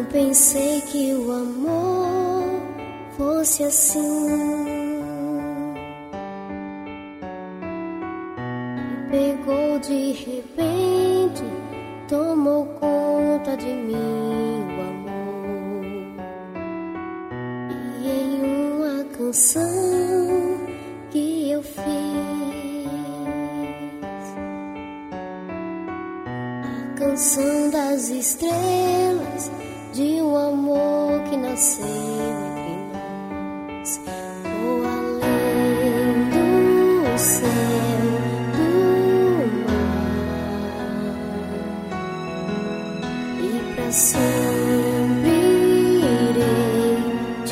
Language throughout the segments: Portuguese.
pensei que o amor fosse assim. Me pegou de repente, tomou conta de mim o amor. E em uma canção que eu fiz, a canção das estrelas, de um amor que nasceu entre nós. Vou além do céu, do mar, e pra sempre irei te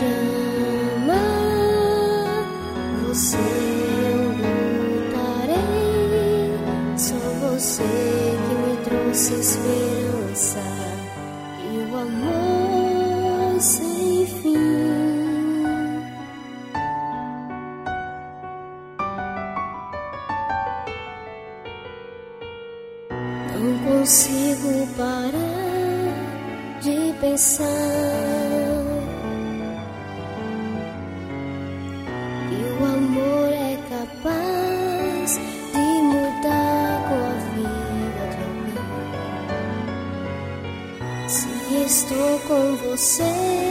amar. Você eu lutarei, só você que me trouxe esperança e o amor sem fim. Não consigo parar de pensar que o amor é capaz de mudar com a vida de alguém. Se estou com você,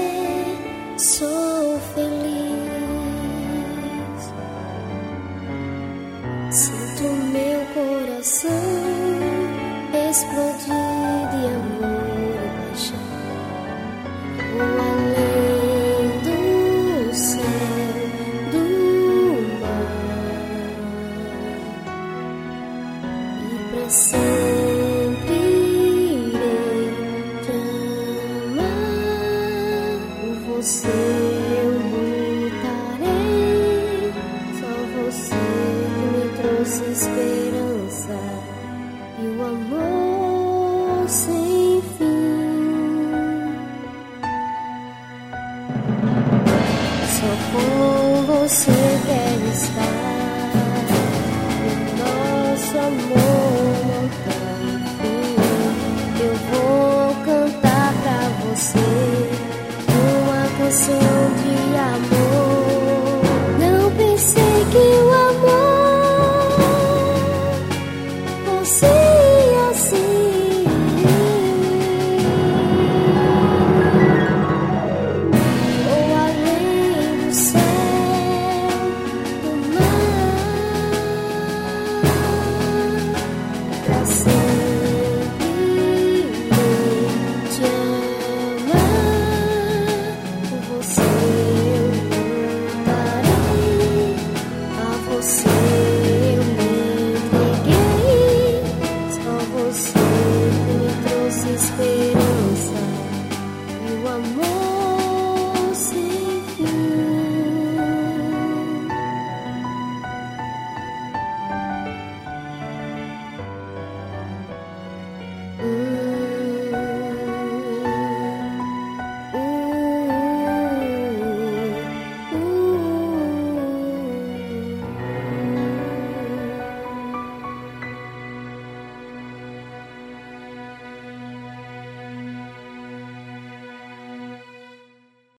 sou feliz. Sinto meu coração explodir de amor e paixão. Vou além do céu, do mar, e pra sempre irei te amar. Por você eu lutarei, só você que me trouxe esperança e o amor sem fim. Só com você quero estar, o nosso amor não tem fim. Eu vou cantar pra você uma canção de amor. Não pensei que o amor fosse